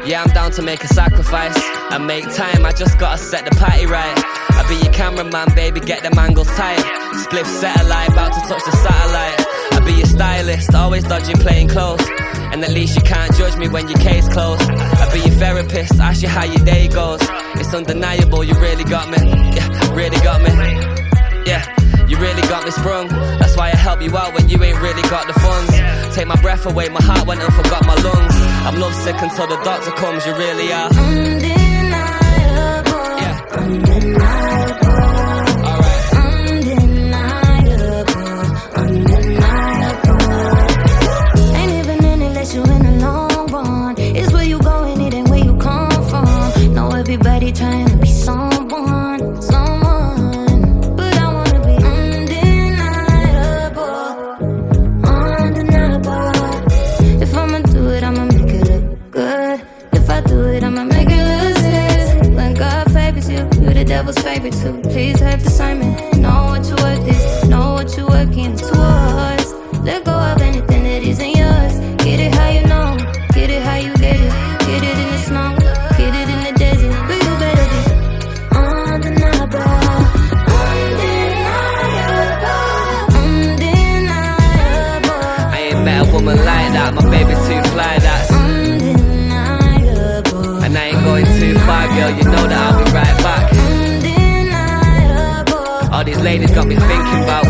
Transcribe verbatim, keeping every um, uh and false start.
Yeah, I'm down to make a sacrifice and make time, I just gotta set the party right. I be your cameraman, baby, get them angles tight. Spliff satellite, about to touch the satellite. I be your stylist, always dodging playing close. And at least you can't judge me when your case closed. I be your therapist, ask you how your day goes. It's undeniable, you really got me. Yeah, really got me. Yeah, you really got me sprung. That's why I help you out when you ain't really got the funds. Take my breath away, my heart went and forgot my lungs. I'm lovesick until the doctor comes, you really are undeniable. Yeah. Undeniable. Alright. Undeniable. Undeniable. Ain't even in it unless you in the long run. It's where you go and it ain't where you come from. Know everybody trying to be someone, someone, but I wanna be undeniable. Undeniable. If I'ma do it, I'ma make it look good. If I do it, I'ma make it look serious. When God favors you, you the devil's favorite too. Please have discernment, know what you worth is, know what you working towards. Let go of anything that isn't yours. Get it how you know, get it how you get it. Get it in the snow, get it in the desert. But you better be undeniable. Undeniable. Undeniable. I ain't met a woman like that, my baby too fly, that's Undeniable. and I ain't going too far, girl, you know that I'll be right back. Undeniable. All these ladies got me thinking about